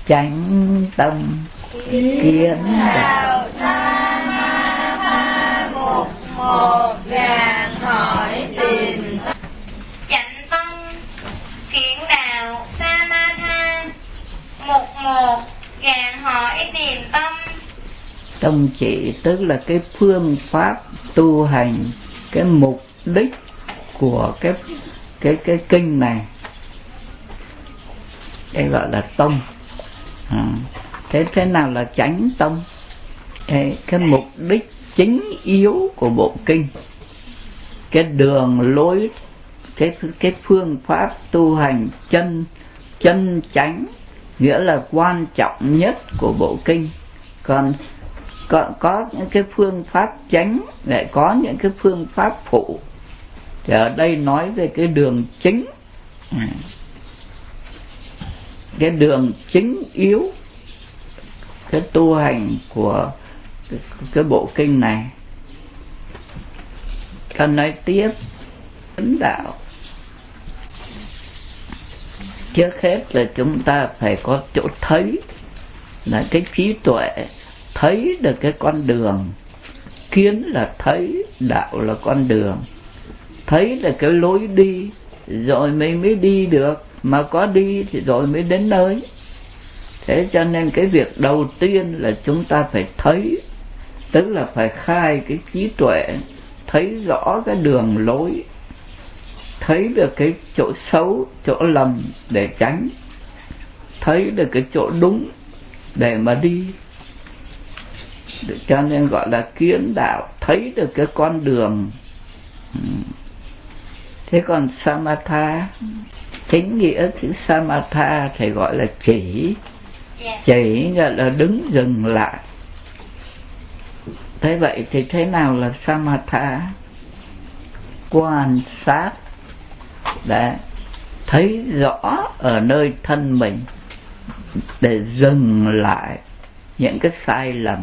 chánh tâm kiến đạo Samatha mục một gàn hỏi tìm tâm. Chánh tâm kiến đạo Samatha mục một gàn hỏi tìm tâm. Tâm chỉ tức là cái phương pháp tu hành, cái mục đích của cái kinh này, cái gọi là tâm. Thế nào là chánh tâm? Cái mục đích chính yếu của bộ kinh, cái đường lối, cái phương pháp tu hành chân chánh, nghĩa là quan trọng nhất của bộ kinh. Còn có những cái phương pháp chánh, lại có những cái phương pháp phụ. Thì ở đây nói về cái đường chính, cái đường chính yếu, cái tu hành của cái bộ kinh này. Cần nói tiếp chánh đạo, trước hết là chúng ta phải có chỗ thấy, là cái trí tuệ, thấy được cái con đường. Kiến là thấy, đạo là con đường. Thấy là cái lối đi, rồi mới đi được, mà có đi thì rồi mới đến nơi. Thế cho nên cái việc đầu tiên là chúng ta phải thấy, tức là phải khai cái trí tuệ, thấy rõ cái đường lối, thấy được cái chỗ xấu, chỗ lầm để tránh, thấy được cái chỗ đúng để mà đi. Cho nên gọi là kiến đạo, thấy được cái con đường. Thế còn Samatha, chính nghĩa chữ Samatha thì gọi là chỉ. Chỉ nghĩa là đứng dừng lại. Thế vậy thì thế nào là Samatha? Quan sát để thấy rõ ở nơi thân mình, để dừng lại những cái sai lầm.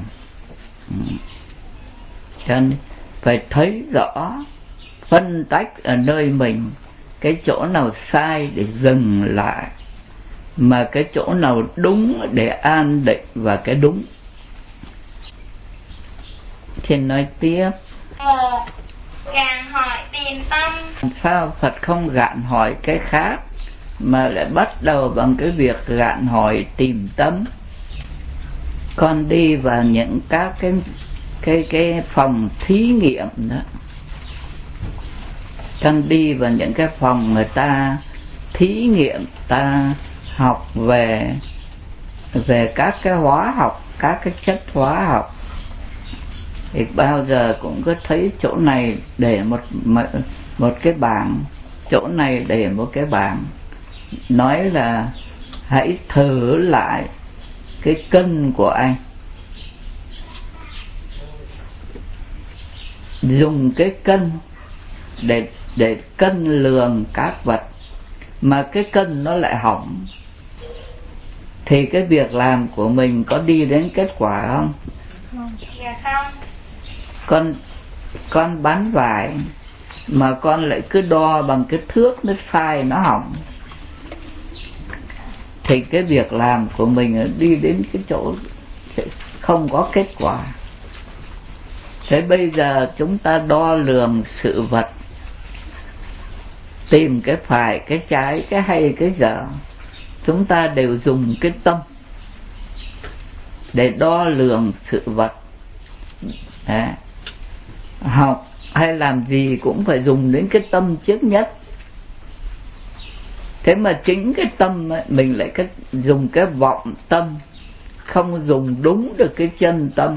Cho nên phải thấy rõ, phân tách ở nơi mình cái chỗ nào sai để dừng lại, mà cái chỗ nào đúng để an định vào cái đúng. Thì nói tiếp. Một, gạn hỏi tìm tâm. Sao Phật không gạn hỏi cái khác mà lại bắt đầu bằng cái việc gạn hỏi tìm tâm? Con đi vào những các cái phòng thí nghiệm đó, con đi vào những cái phòng người ta thí nghiệm, ta học về các cái hóa học, các cái chất hóa học, thì bao giờ cũng có thấy chỗ này để một cái bảng, chỗ này để một cái bảng, nói là hãy thử lại cái cân của anh, dùng cái cân để cân lường các vật, mà cái cân nó lại hỏng, thì cái việc làm của mình có đi đến kết quả không? Dạ không. Con bán vải mà con lại cứ đo bằng cái thước, nó sai, nó hỏng, thì cái việc làm của mình đi đến cái chỗ không có kết quả. Thế bây giờ chúng ta đo lường sự vật, tìm cái phải, cái trái, cái hay, cái dở, chúng ta đều dùng cái tâm để đo lường sự vật. Đấy. Học hay làm gì cũng phải dùng đến cái tâm trước nhất. Thế mà chính cái tâm ấy, mình lại dùng cái vọng tâm, không dùng đúng được cái chân tâm,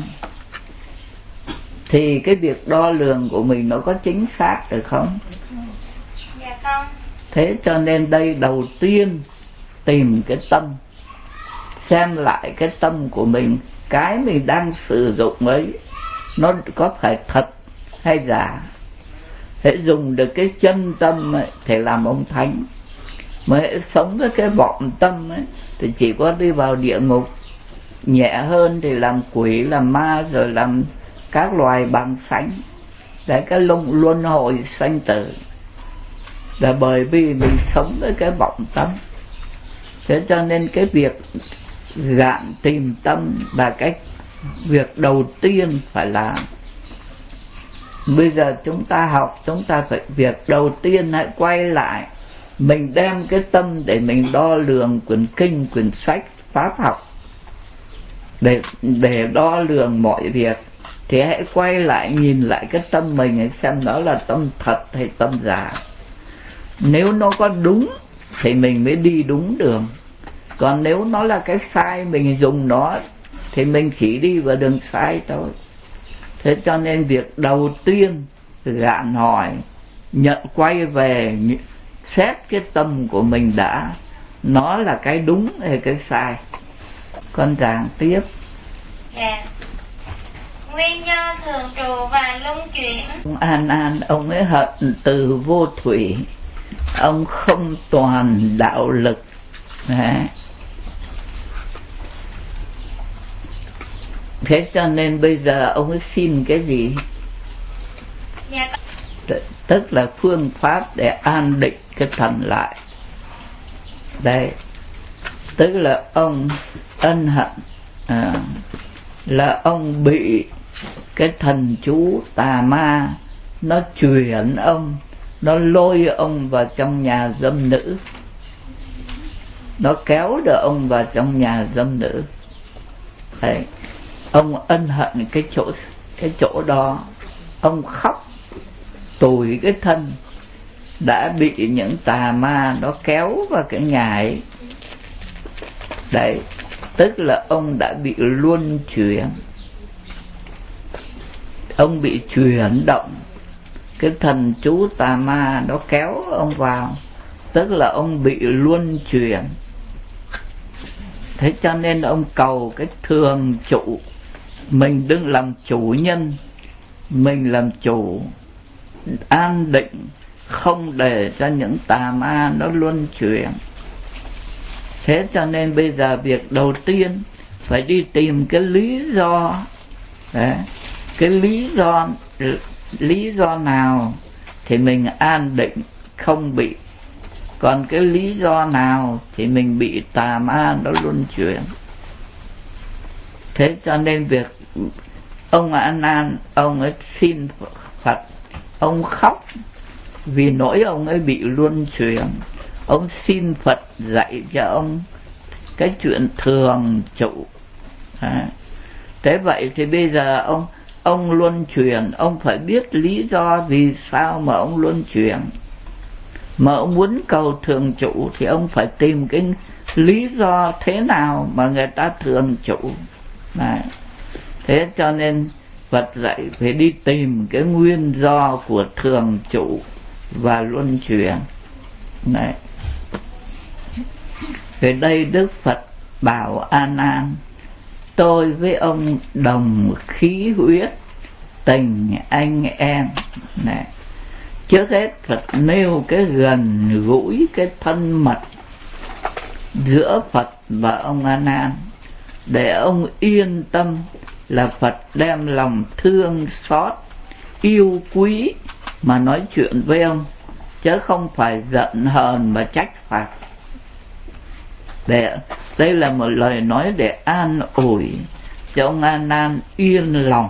thì cái việc đo lường của mình nó có chính xác được không? Dạ không. Thế cho nên đây đầu tiên tìm cái tâm, xem lại cái tâm của mình, cái mình đang sử dụng ấy nó có phải thật hay giả. Hãy dùng được cái chân tâm ấy, thì làm ông thánh. Mà hãy sống với cái vọng tâm ấy, thì chỉ có đi vào địa ngục. Nhẹ hơn thì làm quỷ, làm ma, rồi làm các loài bằng sánh, để cái luân hồi sanh tử. Là bởi vì mình sống với cái vọng tâm. Thế cho nên cái việc gạn tìm tâm là cái việc đầu tiên phải làm. Bây giờ chúng ta học, chúng ta phải việc đầu tiên hãy quay lại, mình đem cái tâm để mình đo lường quyển kinh, quyển sách pháp học, để đo lường mọi việc, thì hãy quay lại nhìn lại cái tâm mình xem nó là tâm thật hay tâm giả. Nếu nó có đúng thì mình mới đi đúng đường, còn nếu nó là cái sai, mình dùng nó thì mình chỉ đi vào đường sai thôi. Thế cho nên việc đầu tiên gạn hỏi, nhận quay về xét cái tâm của mình đã, nó là cái đúng hay cái sai. Con giảng tiếp. Dạ. Nguyên do thường trụ và luân chuyển. Ông An ông ấy hận từ vô thủy, ông không toàn đạo lực. Đấy. Thế cho nên bây giờ ông ấy xin cái gì? Dạ. Tức là phương pháp để an định cái thần lại. Đây, tức là ông ân hận là ông bị cái thần chú tà ma nó chuyển ông, nó lôi ông vào trong nhà dâm nữ, nó kéo được ông vào trong nhà dâm nữ. Đấy, ông ân hận cái chỗ đó, ông khóc tủi cái thân đã bị những tà ma nó kéo vào cái nhà ấy. Đấy, tức là ông đã bị luân chuyển, ông bị chuyển động, cái thần chú tà ma nó kéo ông vào, tức là ông bị luân chuyển. Thế cho nên ông cầu cái thường trụ, mình đừng làm chủ nhân, mình làm chủ, an định, không để cho những tà ma nó luân chuyển. Thế cho nên bây giờ việc đầu tiên phải đi tìm cái lý do. Đấy, cái lý do nào thì mình an định không bị, còn cái lý do nào thì mình bị tà ma nó luân chuyển. Thế cho nên việc ông An ông ấy xin Phật, ông khóc vì nỗi ông ấy bị luân chuyển, ông xin Phật dạy cho ông cái chuyện thường trụ. Thế vậy thì bây giờ ông luân chuyển, ông phải biết lý do vì sao mà ông luân chuyển. Mà ông muốn cầu thường trụ thì ông phải tìm cái lý do thế nào mà người ta thường trụ. Đấy. Thế cho nên Phật dạy phải đi tìm cái nguyên do của thường trụ và luân chuyển. Đấy. Ở đây Đức Phật bảo An, tôi với ông đồng khí huyết, tình anh em. Này, trước hết Phật nêu cái gần gũi, cái thân mật giữa Phật và ông An, để ông yên tâm là Phật đem lòng thương xót, yêu quý mà nói chuyện với ông, chứ không phải giận hờn mà trách phạt. Đây là một lời nói để an ủi cho ông An yên lòng.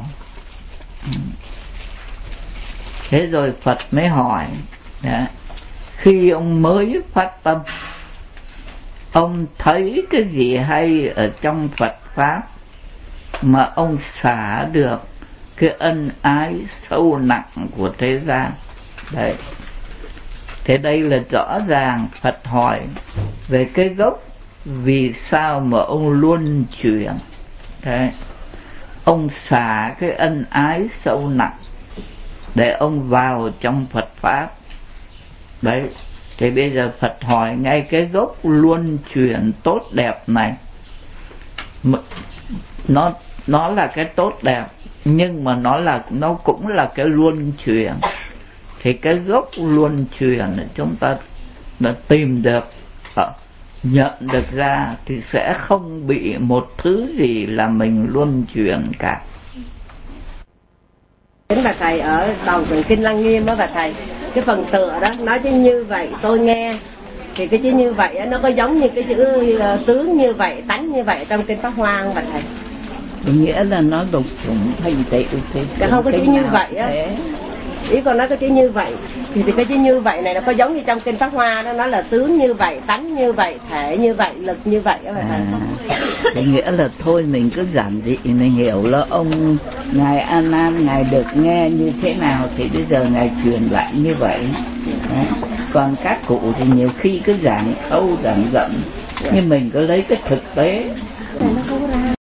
Thế rồi Phật mới hỏi, khi ông mới phát tâm, ông thấy cái gì hay ở trong Phật Pháp mà ông xả được cái ân ái sâu nặng của thế gian? Đấy. Thế đây là rõ ràng Phật hỏi về cái gốc vì sao mà ông luân chuyển. Đấy. Ông xả cái ân ái sâu nặng để ông vào trong Phật Pháp. Đấy. Thì bây giờ Phật hỏi ngay cái gốc luân chuyển tốt đẹp này, nó là cái tốt đẹp, nhưng mà nó cũng là cái luân chuyển. Thì cái gốc luân chuyển chúng ta tìm được, nhận được ra thì sẽ không bị một thứ gì là mình luân chuyển cả. Chính bà thầy ở đầu tường Kinh Lăng Nghiêm đó bà thầy, cái phần tựa đó nói chứ như vậy tôi nghe Thì cái chữ như vậy nó có giống như cái chữ tướng như vậy, tánh như vậy trong kinh Pháp Hoa không bà thầy? Nghĩa là nó lục chủng thành tựu thì không có chữ như vậy á. Ý con nói cái chữ như vậy thì cái chữ như vậy này nó có giống như trong kinh Pháp Hoa đó, nó là tướng như vậy, tánh như vậy, thể như vậy, lực như vậy đó bà thầy. Thì nghĩa là thôi mình cứ giản dị mình hiểu là ông ngài A Nan ngài được nghe như thế nào thì bây giờ ngài truyền lại như vậy. Đấy. Còn các cụ thì nhiều khi cứ giảng sâu giảng rộng, nhưng mình cứ lấy cái thực tế